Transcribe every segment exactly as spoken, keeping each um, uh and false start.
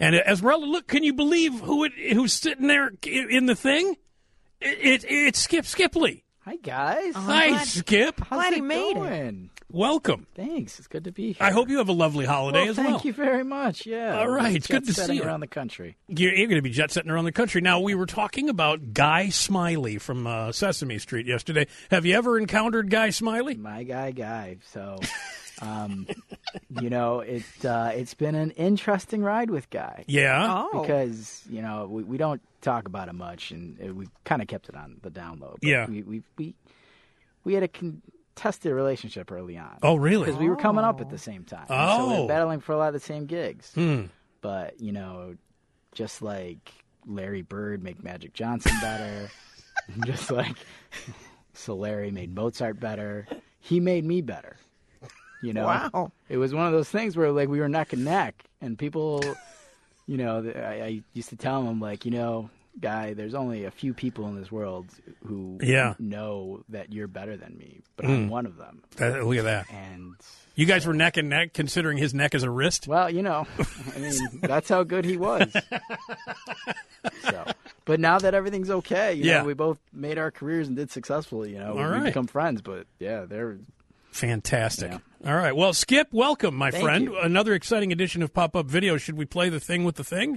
And Esmeralda, look, can you believe who it, who's sitting there in the thing? It, it, it's Skip Skipley. Hi, guys. Oh, Hi, glad, Skip. How's glad it he made going? it. Welcome. Thanks. It's good to be here. I hope you have a lovely holiday well, as thank well. Thank you very much. Yeah. All right. It's good to see you. around the country. You're, you're going to be jet-setting around the country. Now, we were talking about Guy Smiley from uh, Sesame Street yesterday. Have you ever encountered Guy Smiley? My guy, Guy. So, um, you know, it, uh, it's been an interesting ride with Guy. Yeah? Oh. Because, you know, we, we don't talk about it much, and we kind of kept it on the down low. But yeah. We, we, we, we had a contested relationship early on. Oh, really? Because we were coming up at the same time. Oh. So we were battling for a lot of the same gigs. Hmm. But, you know, just like Larry Bird made Magic Johnson better, just like so Larry made Mozart better, he made me better. You know? Wow. It was one of those things where, like, we were neck and neck, and people, you know, I, I used to tell them, like, you know, Guy, there's only a few people in this world who yeah. know that you're better than me, but mm. I'm one of them. That, look at that. And you guys were neck and neck, considering his neck as a wrist? Well, you know, I mean, that's how good he was. So, but now that everything's okay, you yeah. know, we both made our careers and did successfully, you know, All we right. become friends, but yeah, they're fantastic. Yeah. All right. Well, Skip, welcome, my Thank friend. you. Another exciting edition of Pop-Up Video. Should we play the thing with the thing?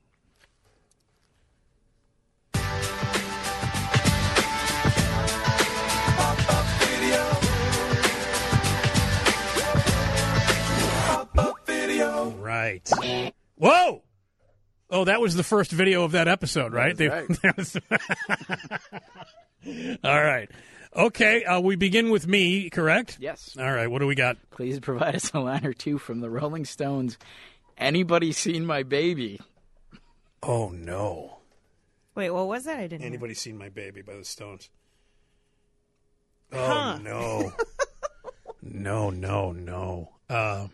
Right. Whoa! Oh, that was the first video of that episode, right? That's They- that was- All right. Okay, uh, we begin with me, correct? Yes. All right, what do we got? Please provide us a line or two from the Rolling Stones. Anybody seen my baby? Oh, no. Wait, what was that? I didn't. Anybody seen My Baby by the Stones? Oh, Huh. no. no, no, no. Uh,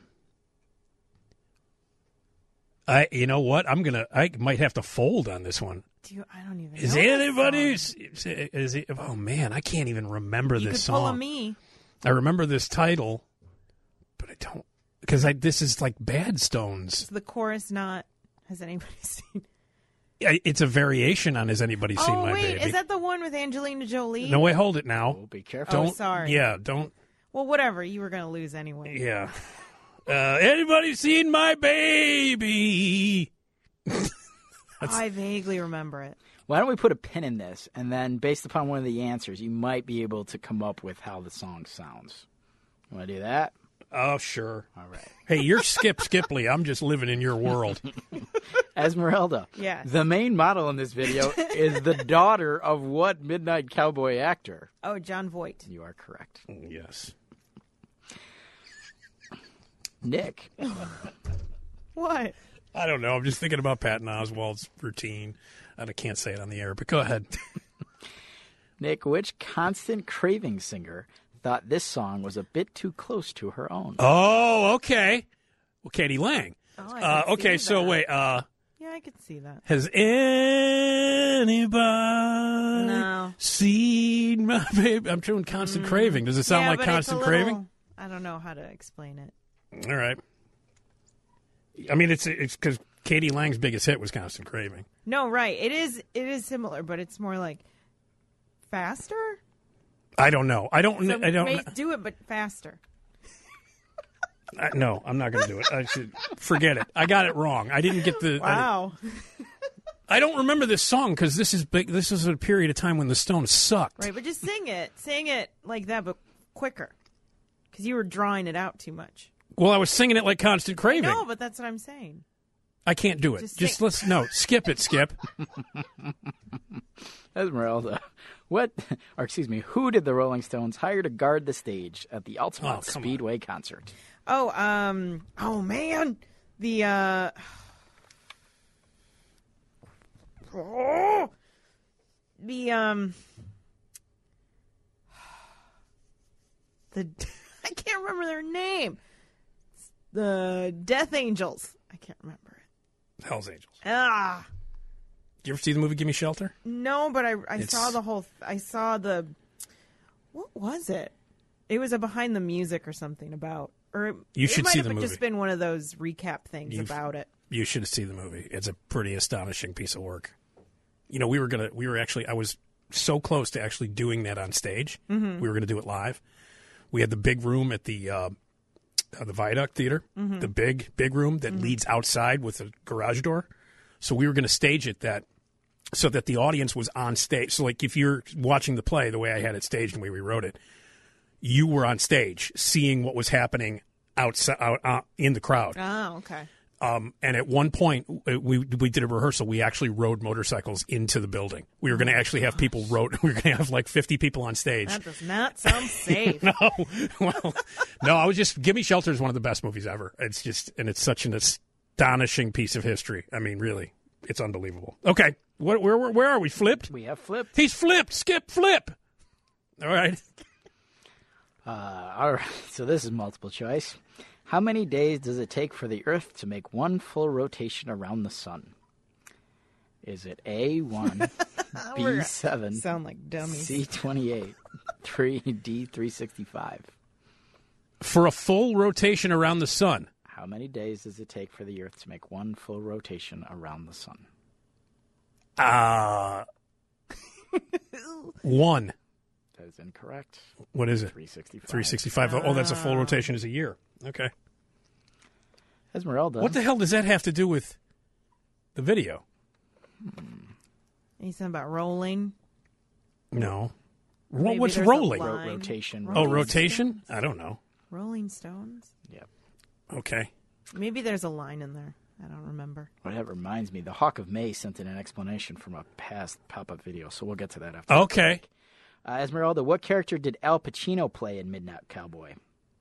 I, you know what? I'm gonna. I might have to fold on this one. Do you, I don't even. Is know this anybody? song. Is, is it? Oh man, I can't even remember You this could pull a song. me. I remember this title, but I don't because I this is like Bad Stones. Is the chorus not? Has anybody seen? Yeah, it's a variation on Has Anybody Seen Oh My wait, Baby? is that the one with Angelina Jolie? No, wait, hold it now. Oh, be careful. Don't. Oh, sorry. Yeah, don't. Well, whatever. You were going to lose anyway. Yeah. Uh, anybody seen my baby? I vaguely remember it. Why don't we put a pin in this, and then based upon one of the answers, you might be able to come up with how the song sounds. You want to do that? Oh, sure. All right. Hey, you're Skip Skipley. I'm just living in your world. Esmeralda. Yes. The main model in this video is the daughter of what Midnight Cowboy actor? Oh, John Voight. You are correct. Yes. Nick. What? I don't know. I'm just thinking about Patton Oswalt's routine. I can't say it on the air, but go ahead. Nick, which Constant Craving singer thought this song was a bit too close to her own? Oh, okay. Well, Katie Lang. Oh, I Uh, can okay, see so that. wait. Uh, Yeah, I could see that. has anybody No. seen my baby? I'm doing Constant Craving. Does it sound yeah, like but it's a Constant little- Craving? I don't know how to explain it. All right. I mean, it's it's because Katie Lang's biggest hit was Constant Craving. No, right. It is. It is similar, but it's more like faster. I don't know. I don't. So I don't. may- do it, but faster. I, no, I'm not going to do it. I should forget it. I got it wrong. I didn't get the. Wow. I, I don't remember this song because this is big. This is a period of time when the Stones sucked. Right, but just sing it. Sing it like that, but quicker. Because you were drawing it out too much. Well, I was singing it like Constant Craving. No, but that's what I'm saying. I can't do it. Just Just, sing- let's no skip it. Skip. Esmeralda. What, or excuse me, who did the Rolling Stones hire to guard the stage at the Altamont Oh, come on. Speedway concert? Oh, um, oh man, the uh, oh, the um, the I can't remember their name. The Death Angels. I can't remember it. Hell's Angels. Ah, Did you ever see the movie Give Me Shelter? no, but I I It's- saw the whole. I saw the. What was it? It was a behind the music or something about. Or it, You it should might see have the movie. just been one of those recap things You've- about it. You should see the movie. It's a pretty astonishing piece of work. You know, we were gonna, we were actually, I was so close to actually doing that on stage. Mm-hmm. We were gonna do it live. We had the big room at the uh, uh, the Viaduct Theater, mm-hmm. the big big room that mm-hmm. leads outside with a garage door. So we were gonna stage it that so that the audience was on stage. So like if you're watching the play the way I had it staged and the way we wrote it, you were on stage seeing what was happening outside out, uh, in the crowd. Oh, okay. Um, and at one point, we we did a rehearsal. We actually rode motorcycles into the building. We were going to actually have people rode. We were going to have like fifty people on stage. That does not sound safe. no, well, no. I was just Gimme Shelter is one of the best movies ever. It's just, and it's such an astonishing piece of history. I mean, really, it's unbelievable. Okay, what, where where where are we? Flipped? We have flipped. He's flipped. Skip, flip. All right. Uh, all right. So this is multiple choice. How many days does it take for the Earth to make one full rotation around the sun? Is it A, one, B, seven, sound like dummies. C, twenty-eight, three, D, three sixty-five? For a full rotation around the sun. How many days does it take for the Earth to make one full rotation around the sun? Uh, one. That is incorrect. What is it? three sixty-five. three sixty-five. Oh, that's a full rotation is a year. Okay. Esmeralda. What the hell does that have to do with the video? Anything about rolling? No. Ro- Maybe what's there's a rolling? line. Ro- rotation. Oh, Rolling rotation? Stones? I don't know. Rolling Stones? Yep. Okay. Maybe there's a line in there. I don't remember. Well, that reminds me. The Hawk of May sent in an explanation from a past pop-up video, so we'll get to that after. Okay. Uh, Esmeralda, what character did Al Pacino play in Midnight Cowboy?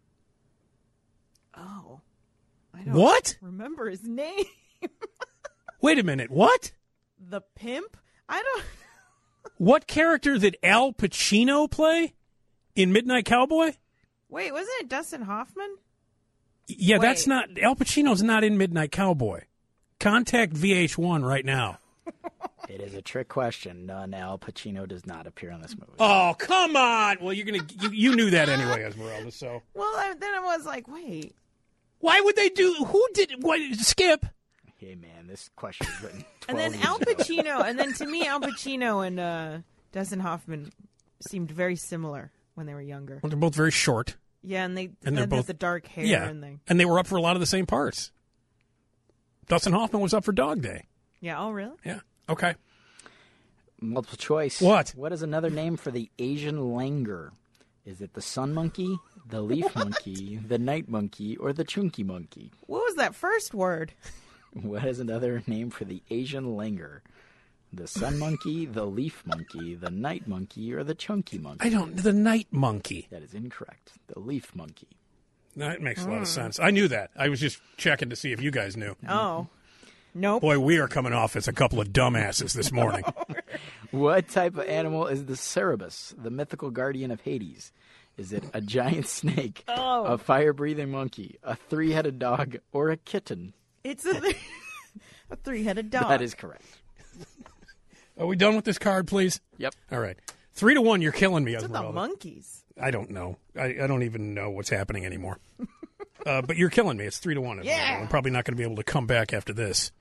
Oh. I don't What? remember his name. Wait a minute. What? The pimp? I don't... What character did Al Pacino play in Midnight Cowboy? Wait, wasn't it Dustin Hoffman? Yeah, Wait. that's not... Al Pacino's not in Midnight Cowboy. Contact V H one right now. It is a trick question. None. Al Pacino does not appear in this movie. Oh, come on. Well, you're gonna you, you knew that anyway, Esmeralda, so... Well, I, then I was like, wait. Why would they do... Who did... What, Skip? Hey, man, this question is written And twelve then years Al ago. Pacino, and then to me, Al Pacino and uh, Dustin Hoffman seemed very similar when they were younger. Well, they're both very short. Yeah, and they And they're had both- the dark hair. Yeah, And they, and they were up for a lot of the same parts. Dustin Hoffman was up for Dog Day. yeah, oh, really? Yeah. Okay. Multiple choice. What? What is another name for the Asian langur? Is it the sun monkey, the leaf monkey, the night monkey, or the chunky monkey? What was that first word? What is another name for the Asian langur? The sun monkey, the leaf monkey, the night monkey, or the chunky monkey? I don't... The night monkey. That is incorrect. The leaf monkey. That makes a lot of sense. I knew that. I was just checking to see if you guys knew. Oh. Nope. Boy, we are coming off as a couple of dumbasses this morning. What type of animal is the Cerberus, the mythical guardian of Hades? Is it a giant snake, Oh. a fire-breathing monkey, a three-headed dog, or a kitten? It's a, a three-headed dog. That is correct. Are we done with this card, please? Yep. All right. Three to one, you're killing me, It's with the Esmeralda. monkeys. I don't know. I, I don't even know what's happening anymore. uh, but you're killing me. It's three to one. Esmeralda. Yeah. I'm probably not going to be able to come back after this.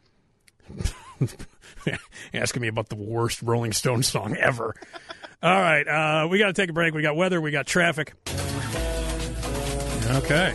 Asking me about the worst Rolling Stones song ever. All right. Uh, we got to take a break. We got weather. We got traffic. Okay.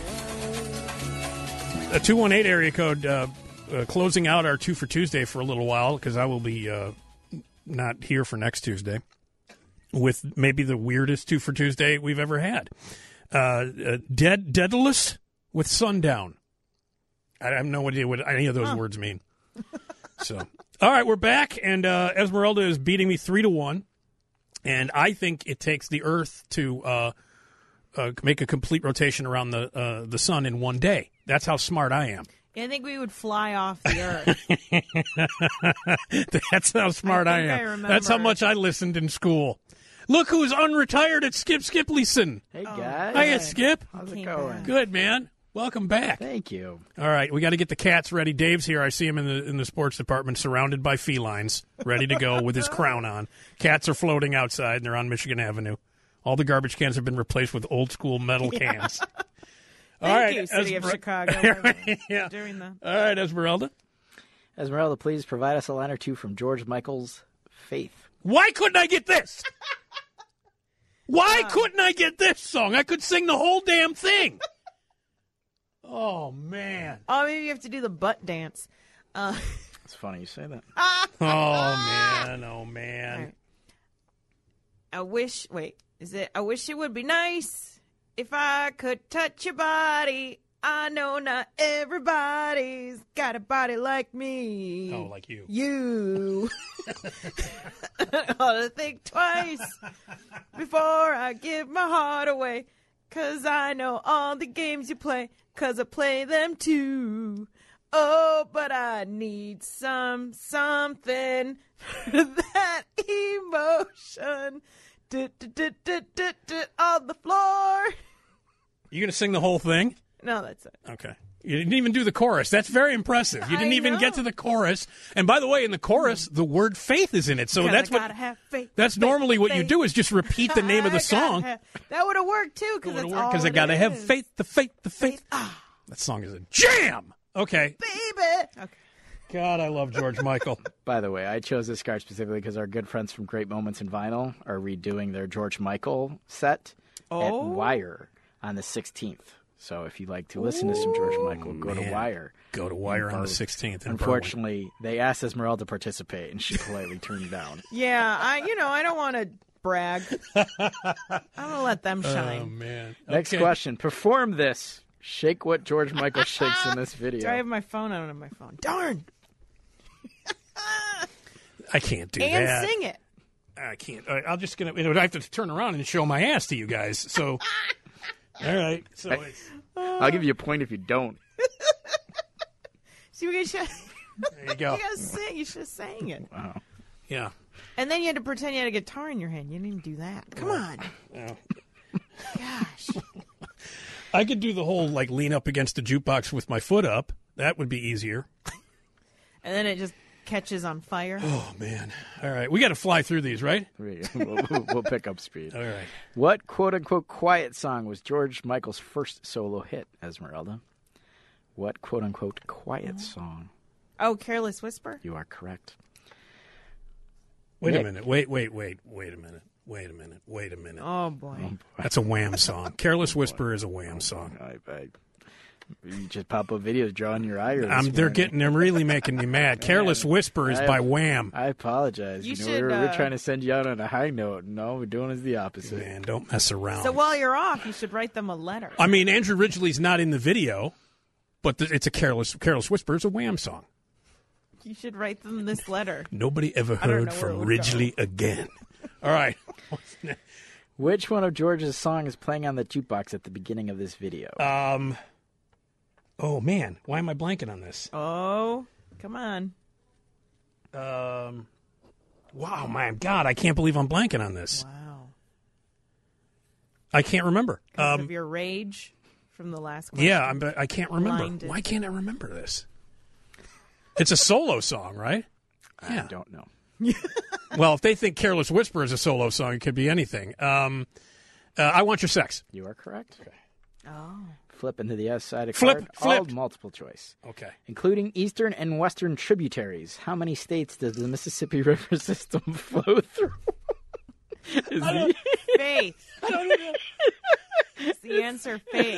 A two one eight area code uh, uh, closing out our two for Tuesday for a little while because I will be uh, not here for next Tuesday with maybe the weirdest two for Tuesday we've ever had. Uh, uh, dead, Daedalus with sundown. I have no idea what any of those Huh. words mean. So, all right, we're back, and uh, Esmeralda is beating me three to one, and I think it takes the Earth to uh, uh, make a complete rotation around the uh, the sun in one day. That's how smart I am. I think we would fly off the earth. That's how smart I, think am. I remember. That's how much I listened in school. Look who's unretired at Skip Skipleyson. Hey, Oh. guys. Hiya, Skip. How's it Came going? back. Good, man. Welcome back. Thank you. All right, we got to get the cats ready. Dave's here. I see him in the in the sports department, surrounded by felines, ready to go with his crown on. Cats are floating outside, and they're on Michigan Avenue. All the garbage cans have been replaced with old school metal cans. All Thank right, you, City of Esmer- Chicago, for Yeah. doing that. All right, Esmeralda. Esmeralda, please provide us a line or two from George Michael's Faith. Why couldn't I get this? Why couldn't I get this song? I could sing the whole damn thing. Oh, man. Oh, maybe you have to do the butt dance. Uh, It's funny you say that. Oh, man. Oh, man. Right. I wish, wait, is it, I wish it would be nice if I could touch your body. I know not everybody's got a body like me. Oh, like you. You. I ought to think twice before I give my heart away. Cause I know all the games you play. Cause I play them too. Oh, but I need some, something for that emotion. Du, du, du, du, du, du, on the floor. You going to sing the whole thing? No, that's it. Okay. You didn't even do the chorus. That's very impressive. You didn't I even know. get to the chorus. And by the way, in the chorus, the word faith is in it. So Gotta- that's what gotta have faith, that's faith, normally what you faith. do is just repeat the name of the I gotta song. have- that would have worked too, because that's all. Because I it got to have is. faith, the faith, the faith. Faith. Ah, That song is a jam. Okay. baby. Okay. God, I love George Michael. By the way, I chose this card specifically because our good friends from Great Moments in Vinyl are redoing their George Michael set Oh. at Wire on the sixteenth. So if you'd like to listen to some George Michael, go to man. Wire. Go to Wire on the Both. sixteenth. in Unfortunately, they asked Esmeralda to participate, and she politely turned down. Yeah, I. You know, I don't want to brag. I'm gonna let them Berwyn. shine. Oh, man. Next Okay. question. Perform this. Shake what George Michael shakes in this video. Do I have my phone? I don't have my phone. Darn. I can't do And that. sing it. I can't. I, I'm just going to, you know, I have to turn around and show my ass to you guys. So, all right. So it's, I'll give you a point if you don't. See, we should. there you go. You gotta sing. You should have sang it. Wow. Yeah. And then you had to pretend you had a guitar in your hand. You didn't even do that. Come on. Yeah. Gosh. I could do the whole, like, lean up against the jukebox with my foot up. That would be easier. And then it just catches on fire. Oh, man. All right. We got to fly through these, right? we'll, we'll, we'll pick up speed. All right. What quote-unquote quiet song was George Michael's first solo hit, Esmeralda? What quote-unquote quiet song? Oh, Careless Whisper? You are correct. Wait Nick. a minute. Wait, wait, wait. Wait a minute. Wait a minute. Wait a minute. Oh, boy. That's a Wham song. Careless Whisper is a Wham song. I, I, you just pop up videos drawing your eye. Um, they're getting, they're really making me mad. Careless Whisper is I- by Wham. I apologize. You You know, should, we were, we're uh, trying to send you out on a high note. No, we're doing is the opposite. Man, don't mess around. So while you're off, you should write them a letter. I mean, Andrew Ridgely's not in the video, but th- it's a Careless Careless Whisper is a Wham song. You should write them this letter. Nobody ever I don't heard know where from it would Ridgely again. All right. What's next? Which one of George's songs is playing on the jukebox at the beginning of this video? Um. Oh man, why am I blanking on this? Oh, come on. Um. Wow, my God, I can't believe I'm blanking on this. Wow. I can't remember. Because Um. of your rage from the last question. Yeah, I'm, I can't remember. Blinded. Why can't I remember this? It's a solo song, right? I Yeah. don't know. Well, if they think Careless Whisper is a solo song, it could be anything. Um, uh, I Want Your Sex. You are correct. Oh. Flip into the S side of Flip, card. flip. All multiple choice. Okay. Including eastern and western tributaries. How many states does the Mississippi River system flow through? Is the, Faith. It's the answer, faith.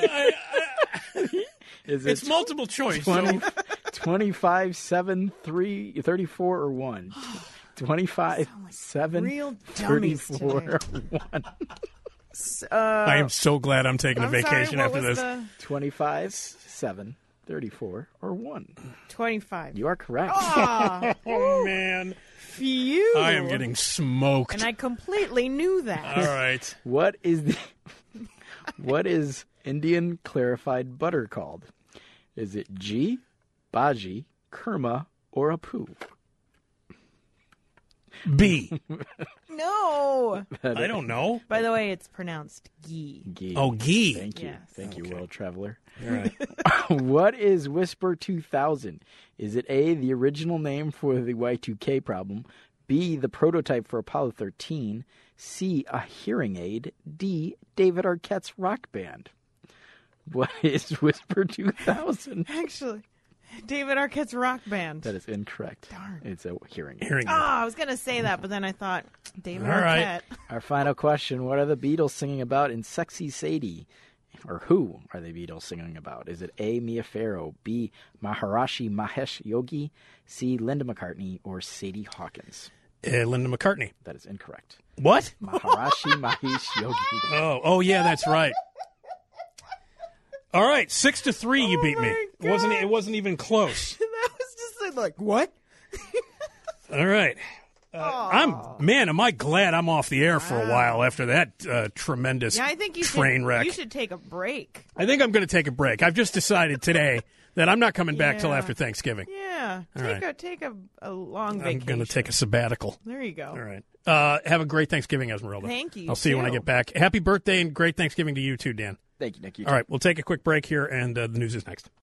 is it It's multiple choice. so- twenty, twenty-five, seven, three, thirty-four, or one? twenty-five, seven, real dummies thirty-four, today. or one? Uh, I am so glad I'm taking a I'm vacation sorry, what after was this. the twenty-five, seven, thirty-four, or one? twenty-five. You are correct. Ah, Oh, man. phew. I am getting smoked. And I completely knew that. All right. What is the what is Indian clarified butter called? Is it ghee, bhaji, kurma, or apu? B. No. I don't know. By the way, it's pronounced ghee. Ghee. Oh, ghee. Thank you. Yes. Thank you, Okay. world traveler. All right. What is Whisper two thousand? Is it A, the original name for the Y two K problem, B, the prototype for Apollo thirteen, C, a hearing aid, D, David Arquette's rock band? What is Whisper two thousand? Actually, David Arquette's rock band. That is incorrect. Darn. It's a hearing aid. Hearing Oh, aid. I was going to say that, but then I thought, David All Arquette. right. Our final question: what are the Beatles singing about in "Sexy Sadie"? Or who are the Beatles singing about? Is it A. Mia Farrow, B. Maharishi Mahesh Yogi, C. Linda McCartney, or Sadie Hawkins? Uh, Linda McCartney. That is incorrect. What? Maharishi Mahesh Yogi. Oh, oh yeah, that's right. All right, six to three. You Oh beat me. my It wasn't. God. It wasn't even close. That was just like, what? All right. Uh, I'm man. Am I glad I'm off the air for a while after that uh, tremendous Yeah, I think you train should, wreck. you should take a break. I think I'm going to take a break. I've just decided today that I'm not coming back till Yeah. after Thanksgiving. Yeah, All take right. a take a, a long I'm vacation. going to take a sabbatical. There you go. All right. Uh, have a great Thanksgiving, Esmeralda. Thank you, I'll see you when I too. get back. Happy birthday and great Thanksgiving to you too, Dan. Thank you, Nick. You All right, we'll take a quick break here, and uh, the news is next.